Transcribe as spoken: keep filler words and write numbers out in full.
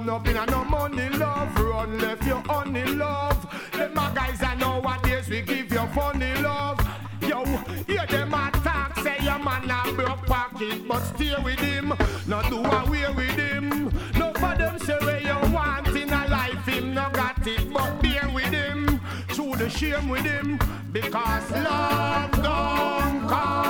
up in a no money love. Run left your honey love. Them a guys I know what days we give you funny love. Yo, hear them attack, say your man a broke pocket, but stay with him, not do away with him. No for them say where you want in a life, him no got it, but bear with him, through the shame with him, because love don't come.